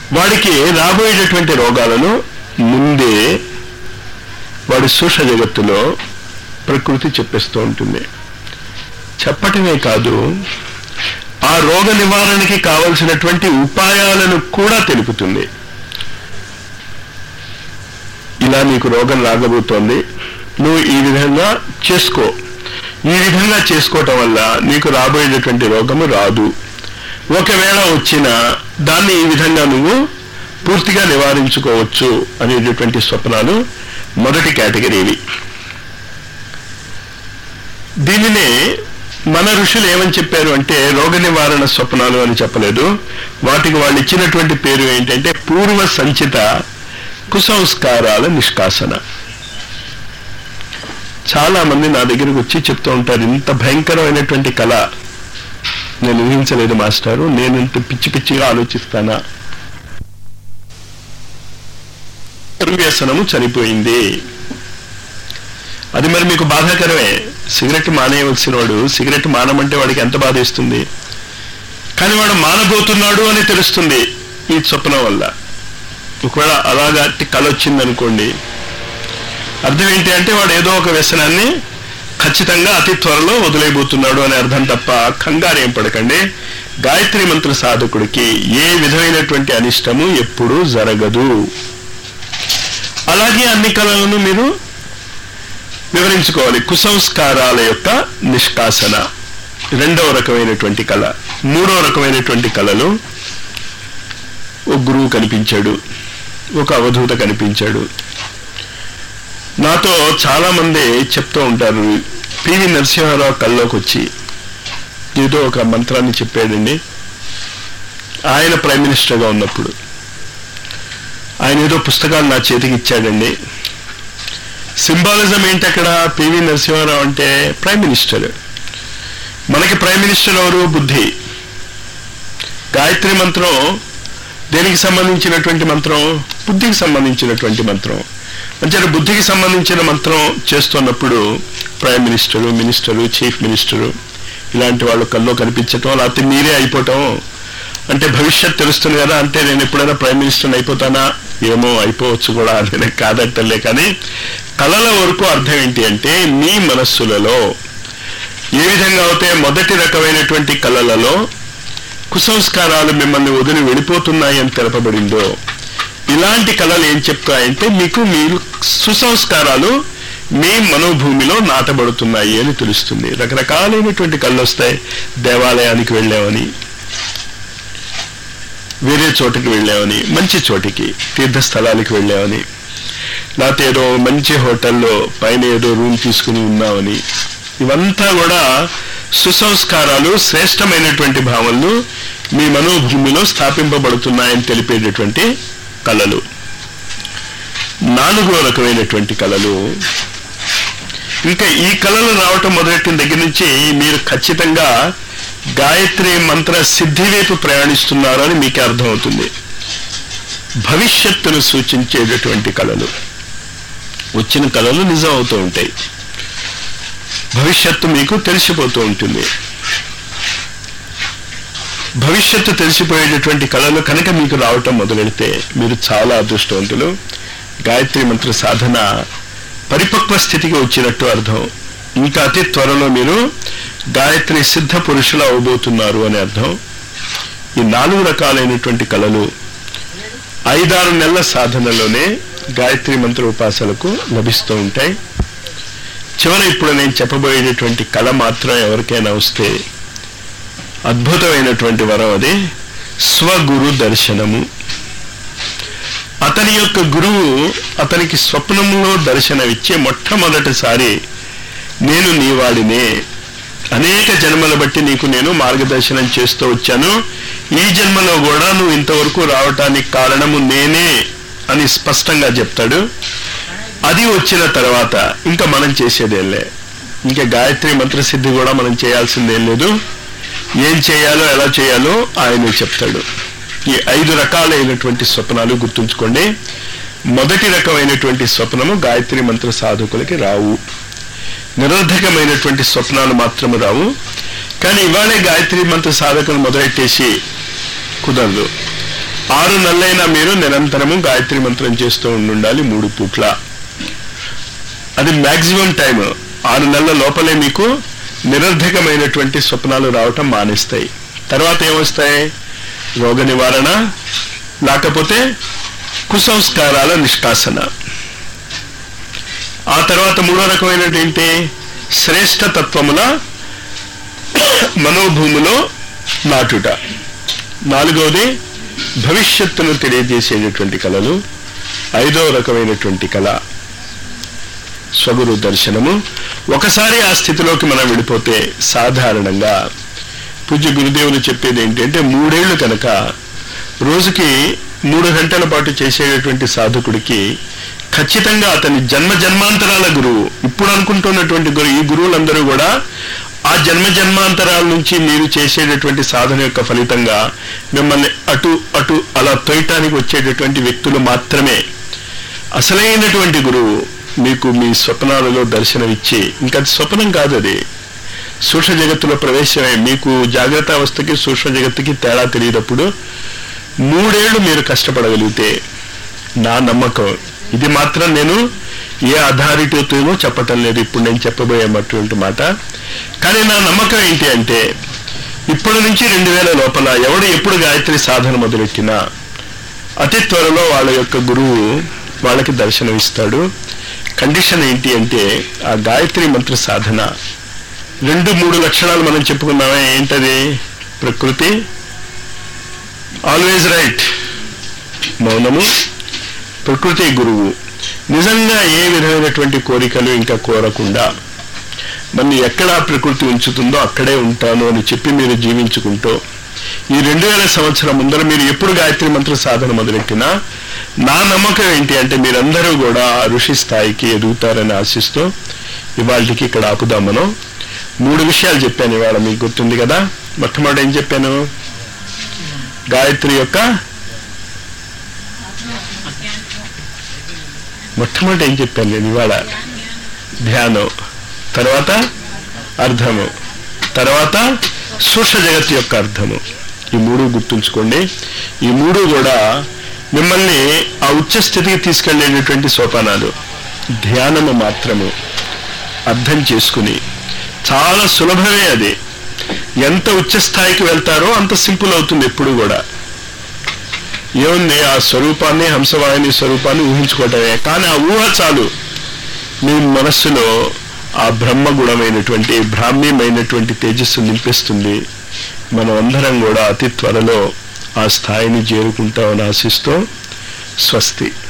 వాడికి రాబోయేటటువంటి రోగాలను ముందే వాడి సూక్ష్మ జగత్తులో ప్రకృతి చెప్పేస్తూ ఉంటుంది. చెప్పటమే కాదు, ఆ రోగ నివారణకి కావలసినటువంటి ఉపాయాలను కూడా తెలుపుతుంది. ఇలా నీకు రోగం రాగబోతోంది, నువ్వు ఈ విధంగా చేసుకో, ఈ విధంగా చేసుకోవటం వల్ల నీకు రాబోయేటటువంటి రోగము రాదు, ఒకవేళ వచ్చినా దాన్ని ఈ విధంగా నువ్వు పూర్తిగా నివారించుకోవచ్చు అనేటటువంటి స్వప్నాలు మొదటి కేటగిరీవి. దీనినే మన ఋషులు ఏమని చెప్పారు అంటే రోగ నివారణ స్వప్నాలు అని చెప్పలేదు. వాటికి వాళ్ళు ఇచ్చినటువంటి పేరు ఏంటంటే పూర్వ సంచిత కుసంస్కారాల నిష్కాసన. చాలా మంది నా దగ్గరకు వచ్చి చెప్తూ ఉంటారు, ఇంత భయంకరమైనటువంటి కళ నేను ఊహించలేదు మాస్టారు, నేను ఇంత పిచ్చి పిచ్చిగా ఆలోచిస్తానా, వ్యసనము చనిపోయింది. అది మరి మీకు బాధాకరమే. సిగరెట్ మానేయవలసిన వాడు సిగరెట్ మానమంటే వాడికి ఎంత బాధ ఇస్తుంది, కానీ వాడు మానబోతున్నాడు అని తెలుస్తుంది ఈ స్వప్నం వల్ల. ఒకవేళ అలాగా కళ వచ్చిందనుకోండి, అర్థం ఏంటి అంటే వాడు ఏదో ఒక వ్యసనాన్ని ఖచ్చితంగా అతి త్వరలో వదిలేయబోతున్నాడు అని అర్థం తప్ప కంగారు ఏం పడకండి. గాయత్రి మంత్ర సాధకుడికి ఏ విధమైనటువంటి అనిష్టము ఎప్పుడూ జరగదు. అలాగే అన్ని కళలను మీరు వివరించుకోవాలి. కుసంస్కారాల యొక్క నిష్కాసన రెండవ రకమైనటువంటి కళ. మూడవ రకమైనటువంటి కళలు, ఒక గురువు కనిపించాడు, ఒక అవధూత కనిపించాడు. నాతో చాలా మంది చెప్తూ ఉంటారు, పివి నరసింహారావు కళ్ళలోకి వచ్చి ఏదో ఒక మంత్రాన్ని చెప్పాడండి. ఆయన ప్రైమ్ మినిస్టర్గా ఉన్నప్పుడు ఆయన ఏదో పుస్తకాలు నా చేతికి ఇచ్చాడండి. సింబాలిజం ఏంటి అక్కడ? పివి నరసింహారావు అంటే ప్రైమ్ మినిస్టర్. మనకి ప్రైమ్ మినిస్టర్ ఎవరు? బుద్ధి. గాయత్రి మంత్రం దేనికి సంబంధించినటువంటి మంత్రం? బుద్ధికి సంబంధించినటువంటి మంత్రం. అంటే బుద్ధికి సంబంధించిన మంత్రం చేస్తున్నప్పుడు prime minister, minister, chief minister ఇలాంటి వాళ్ళు కల్లో కనిపించటం, లేకపోతే మీరే అయిపోవటం. అంటే భవిష్యత్ తెలుస్తుంది కదా, అంటే నేను ఎప్పుడైనా ప్రైమ్ మినిస్టర్ని అయిపోతానా? ఏమో అయిపోవచ్చు కూడా, నేను కాదంటలే. కానీ కళల వరకు అర్థం ఏంటి అంటే మీ మనస్సులలో ఏ విధంగా అయితే మొదటి రకమైనటువంటి కళలలో కుసంస్కారాలు మిమ్మల్ని వదిలి వెళ్ళిపోతున్నాయి అని తెలపబడిందో, ఇలాంటి కళలు ఏం చెప్తాయంటే మీకు మీరు సుసంస్కారాలు మీ మనోభూమిలో నాటబడుతున్నాయి అని తెలుస్తుంది. రకరకాలైనటువంటి కళ్ళు వస్తాయి. దేవాలయానికి వెళ్ళామని, వేరే చోటుకి వెళ్ళామని, మంచి చోటికి తీర్థస్థలానికి వెళ్ళామని, లేకపోతే ఏదో మంచి హోటల్లో పైన ఏదో రూమ్ తీసుకుని ఉన్నామని, ఇవంతా కూడా సుసంస్కారాలు, శ్రేష్టమైనటువంటి భావనలు మీ మనోభూమిలో స్థాపింపబడుతున్నాయని తెలిపేటటువంటి కళలు. నాలుగో రకమైనటువంటి కళలు, ఇంకా ఈ కళలు రావటం మొదలెట్టిన దగ్గర నుంచి మీరు ఖచ్చితంగా గాయత్రి మంత్ర సిద్ధి వైపు ప్రయాణిస్తున్నారు అని మీకు అర్థమవుతుంది. భవిష్యత్తును సూచించేటటువంటి కళలు, వచ్చిన కళలు నిజం అవుతూ ఉంటాయి. భవిష్యత్తు మీకు తెలిసిపోతూ ఉంటుంది. భవిష్యత్తు తెలిసిపోయేటటువంటి కళలు కనుక మీకు రావటం మొదలెడితే మీరు చాలా అదృష్టవంతులు. గాయత్రి మంత్ర సాధన పరిపక్వ స్థితికి వచ్చినట్టు అర్థం. ఇంకా అతి త్వరలో మీరు గాయత్రి సిద్ధ పురుషులు అవబోతున్నారు అని అర్థం. ఈ నాలుగు రకాలైనటువంటి కళలు 5-6 నెలల సాధనలోనే గాయత్రి మంత్ర ఉపాసనకు లభిస్తూ ఉంటాయి. చివర ఇప్పుడు నేను చెప్పబోయేటటువంటి కళ మాత్రం ఎవరికైనా వస్తే అద్భుతమైనటువంటి వరం, అది స్వగురు దర్శనము. అతని యొక్క గురువు అతనికి స్వప్నంలో దర్శనమిచ్చే మొట్టమొదటిసారి నేను నీవాడినే, అనేక జన్మల బట్టి నీకు నేను మార్గదర్శనం చేస్తూ వచ్చాను, ఈ జన్మలో కూడా నువ్వు ఇంతవరకు రావటానికి కారణము నేనే అని స్పష్టంగా చెప్తాడు. అది వచ్చిన తర్వాత ఇంకా మనం చేసేదేంలే, ఇంకా గాయత్రి మంత్రసిద్ధి కూడా మనం చేయాల్సిందేం లేదు. ఏం చేయాలో ఎలా చేయాలో ఆయన చెప్తాడు. ఈ 5 రకాలైనటువంటి స్వప్నాలు గుర్తుంచుకోండి. మొదటి రకమైనటువంటి స్వప్నము గాయత్రి మంత్ర సాధకులకి రావు. నిరర్ధకమైనటువంటి స్వప్నాలు మాత్రము రావు. కానీ ఇవాళే గాయత్రి మంత్ర సాధకులు మొదలెట్టేసి కుదరదు. 6 నెలలైనా మీరు నిరంతరము గాయత్రి మంత్రం చేస్తూ ఉండాలి 3 పూట్ల. అది మ్యాక్సిమం టైం. 6 నెలల లోపలే మీకు నిరర్ధకమైనటువంటి స్వప్నాలు రావటం మానేస్తాయి. తర్వాత ఏమొస్తాయి? రోగ నివారణ, లేకపోతే కుసంస్కారాల నిష్కాసన. ఆ తర్వాత 3వ రకమైనటువంటి శ్రేష్ఠ తత్వముల మనోభూమిలో నాటుట. 4వది భవిష్యత్తును తెలియజేసేటటువంటి కళలు. 5వ రకమైనటువంటి కళ స్వగురు దర్శనము. ఒకసారి ఆ స్థితిలోకి మనం వెళ్ళిపోతే సాధారణంగా పూజ్య గురుదేవులు చెప్పేది ఏంటంటే 3 ఏళ్ళు కనుక రోజుకి 3 గంటల పాటు చేసేటటువంటి సాధకుడికి ఖచ్చితంగా అతని జన్మాంతరాల గురువు, ఇప్పుడు అనుకుంటున్నటువంటి గురువు, ఈ గురువులందరూ కూడా ఆ జన్మాంతరాల నుంచి మీరు చేసేటటువంటి సాధన యొక్క ఫలితంగా మిమ్మల్ని అటు అటు అలా తోయటానికి వచ్చేటటువంటి వ్యక్తులు మాత్రమే. అసలైనటువంటి గురువు మీకు మీ స్వప్నాలలో దర్శనమిచ్చి, ఇంకా స్వప్నం కాదు, అది సూక్ష్మ జగత్తులో ప్రవేశమే. మీకు జాగ్రత్త అవస్థకి సూక్ష్మ జగత్తుకి తేడా తెలియనప్పుడు 3 ఏళ్ళు మీరు కష్టపడగలిగితే, నా నమ్మకం ఇది మాత్రం నేను ఏ అథారిటీతో చెప్పటం లేదు ఇప్పుడు నేను చెప్పబోయేటువంటి మాట, కానీ నా నమ్మకం ఏంటి అంటే ఇప్పటి నుంచి 2000 లోపల ఎవడు ఎప్పుడు గాయత్రి సాధన మొదలెట్టినా అతి త్వరలో వాళ్ళ యొక్క గురువు వాళ్ళకి దర్శనం ఇస్తాడు. కండిషన్ ఏంటి అంటే ఆ గాయత్రి మంత్ర సాధన 2-3 లక్షణాలు మనం చెప్పుకున్నామే. ఏంటది? ప్రకృతి, ఆల్వేజ్ రైట్, మౌనము, ప్రకృతి గురువు. నిజంగా ఏ విధమైనటువంటి కోరికలు ఇంకా కోరకుండా మన ఎక్కడ ప్రకృతి ఉంచుతుందో అక్కడే ఉంటాను అని చెప్పి మీరు జీవించుకుంటూ ఈ 2000 సంవత్సరం ముందర మీరు ఎప్పుడు గాయత్రి మంత్ర సాధన మొదలెట్టినా నా నమ్మకం ఏంటి అంటే మీరందరూ కూడా ఋషి స్థాయికి ఎదుగుతారని ఆశిస్తూ ఇవాళకి ఇక్కడ ఆపుదాం. మనం 3 విషయాలు చెప్పాను ఇవాళ, మీకు గుర్తుంది కదా. మొట్టమొదటి ఏం చెప్పాను? గాయత్రి యొక్క మొట్టమొదటి ఏం చెప్పాను నేను ఇవాళ? ధ్యానం, తర్వాత అర్థము, తర్వాత సూక్ష్మ జగత్తు యొక్క అర్థము. ఈ 3 గుర్తుంచుకోండి. ఈ 3 కూడా మిమ్మల్ని ఆ ఉచ్చ స్థితికి తీసుకెళ్లేటటువంటి సోపానాలు. ధ్యానము మాత్రము అర్థం చేసుకుని చాలా సులభమే. అది ఎంత ఉచ్చ స్థాయికి వెళ్తారో అంత సింపుల్ అవుతుంది ఎప్పుడు కూడా. ఏముంది? ఆ స్వరూపాన్ని, హంసవాహిని స్వరూపాన్ని ఊహించుకోవటమే. కానీ ఆ ఊహ చాలు మీ మనస్సులో ఆ బ్రహ్మగుణమైనటువంటి బ్రాహ్మ్యమైనటువంటి తేజస్సు నింపేస్తుంది. మనం అందరం కూడా అతి త్వరలో ఆ స్థాయిని చేరుకుంటామని ఆశిస్తూ స్వస్తి.